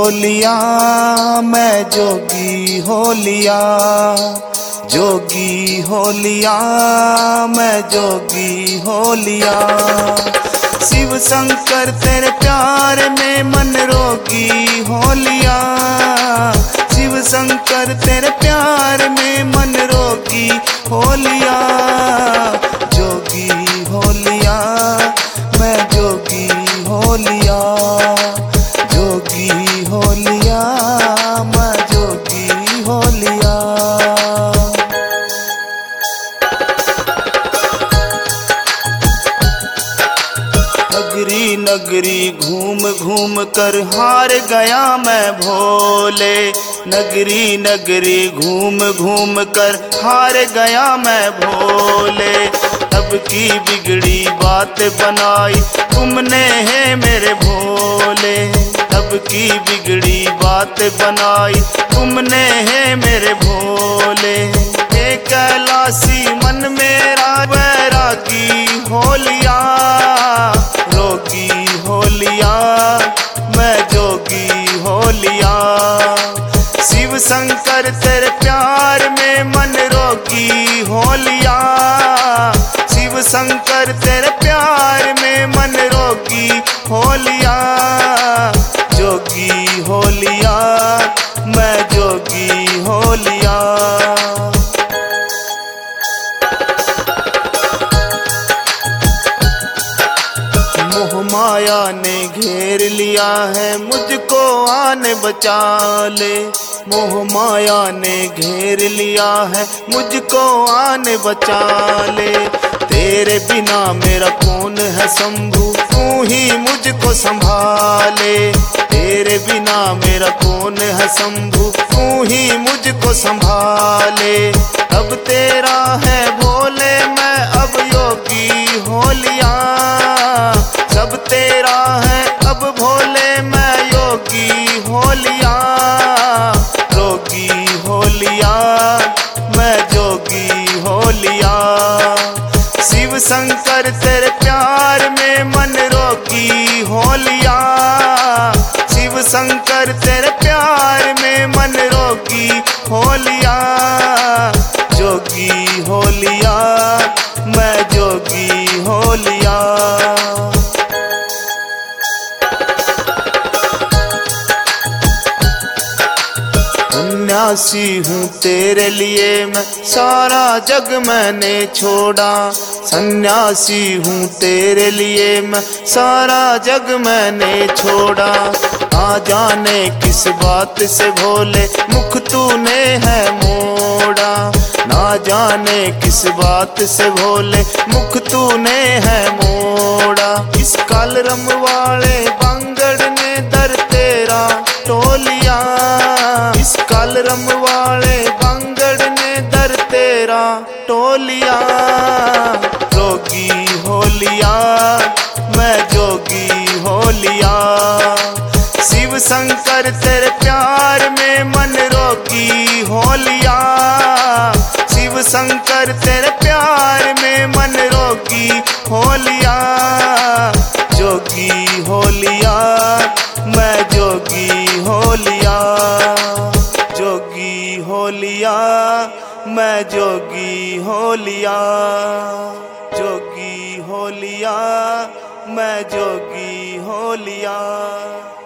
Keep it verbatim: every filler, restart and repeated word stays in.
होलिया मैं जोगी होलिया, जोगी होलिया मैं जोगी होलिया। शिव शंकर तेरे प्यार में मन रोगी होलिया, शिव शंकर तेरे प्यार में मन रोगी होलिया। जोगी होलिया मैं जोगी होलिया, जोगी होलिया मैं जोगी होलिया। नगरी नगरी घूम घूम कर हार गया मैं भोले, नगरी नगरी घूम घूम कर हार गया मैं भोले। तब की बिगड़ी बात बनाई तुमने है मेरे भोले, तब की बिगड़ी बात बनाई तुमने है मेरे भोले। हे कैलाशी मन मेरा वैरागी होलिया, रोगी होलिया मैं जोगी होलिया। शिव शंकर तेरे प्यार में मन रोगी होलिया, शिव शंकर तेरे प्यार में मन रोगी होलिया। जोगी होलिया मैं जोगी होलिया। मोह माया ने घेर लिया है मुझको आन बचा ले, मोह माया ने घेर लिया है मुझको आन बचा ले। तेरे बिना मेरा कौन है शंभू तू ही मुझको संभाले, तेरे बिना मेरा कौन है शंभू तू ही मुझको संभाले। अब तेरा है भोले मैं अब योगी होलिया, सब तेरा है अब भोले मैं योगी होलिया। रोगी होलिया मैं जोगी होलिया। शिव शंकर तेरे प्यार में मन रोगी होलिया, शिव शंकर तेरे प्यार में मन रोगी होलिया। जोगी होलिया मैं जोगी होलिया। सन्यासी हूँ तेरे लिए मैं सारा जग मैंने छोड़ा, सन्यासी हूँ तेरे लिए मैं सारा जग मैंने छोड़ा। ना जाने किस बात से भोले मुख तूने है मोड़ा, ना जाने किस बात से भोले मुख तूने है मोड़ा। इस कालरम वाले बांगड़ ने दर तेरा टोलिया, इस कालरम वाले बांगड़ ने दर तेरा टोलिया। जोगी होलिया मैं जोगी होलिया। शिव शंकर तेरे प्यार में मन रोगी होलिया, शिव शंकर तेरे प्यार में मन रोगी होलिया। जोगी होलिया मैं जोगी होलिया, जोगी होलिया मैं जोगी होलिया, जोगी होलिया मैं जोगी होलिया।